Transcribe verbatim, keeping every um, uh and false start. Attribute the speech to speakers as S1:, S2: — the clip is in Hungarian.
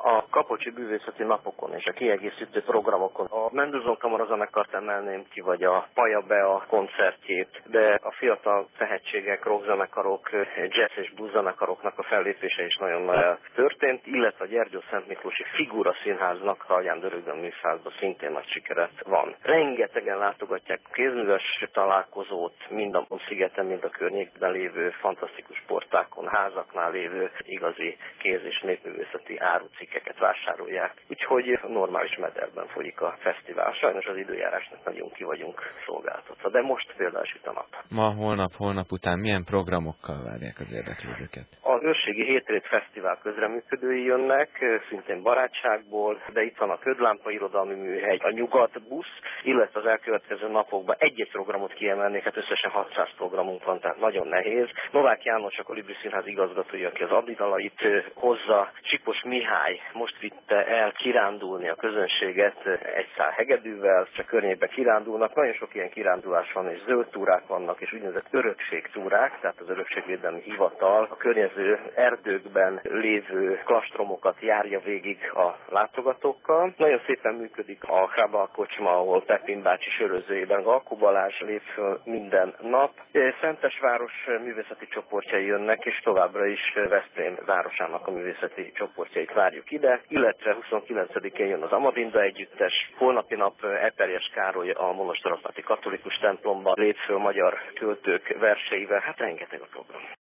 S1: A Kapocsi Művészeti Napokon és a kiegészítő programokon a Mendelssohn Kamarazenekart emelném ki, vagy a Paja Bea koncertjét, de a fiatal tehetségek, rockzenekarok, jazz és blues zenekaroknak a fellépése is nagyon nagy történt, illetve a Gyergyó Szent Miklósi Figura Színháznak a Alján Dörögön műfázban szintén nagy sikeret van. Rengetegen látogatják a kézműves találkozót, mind a szigeten, mind a környékben lévő fantasztikus sportákon, házaknál lévő igazi kéz- és népművészeti árucikkeket vásárolják. Úgyhogy normális mederben folyik a fesztivál. Sajnos az időjárásnak nagyon ki vagyunk szolgáltatva, de most például süt a nap.
S2: Ma, holnap, holnap után milyen programokkal várják az érdeklődőket?
S1: Az Őrségi Hétrét Fesztivál közreműködői jönnek, szintén barátságból, de itt van a Ködlámpa Irodalmi Műhely, a Nyugatbusz, illetve az elkövetkező napokban egy-egy programot kiemelnék, hát összesen hatszáz programunk van, tehát nagyon nehéz. Novák János, a Kolibri Színház igazgatója, aki az adidalait hozza, Sipos Mihály most vitte el kirándulni a közönséget egy szál hegedűvel, csak környékben kirándulnak, nagyon sok ilyen kirándulás van, és zöld túrák vannak, és úgynevezett örökségtúrák, tehát az Örökségvédelmi Hivatal a környező erdőkben lévő klastromokat járja végig a látogatókkal. Nagyon szépen működik a Hrabal kocsma, ahol Pepin bácsi sörözőjében Galkó Balázs lép föl minden nap. Szentesváros művészeti csoportjai jönnek, és továbbra is Veszprém városának a művészeti csoportjait várjuk ide, illetve huszonkilencedikén jön az Amadinda együttes, holnapi nap Eperjes Károly a Monostorapáti katolikus templomban lép föl magyar költők verseivel, hát rengeteg a program.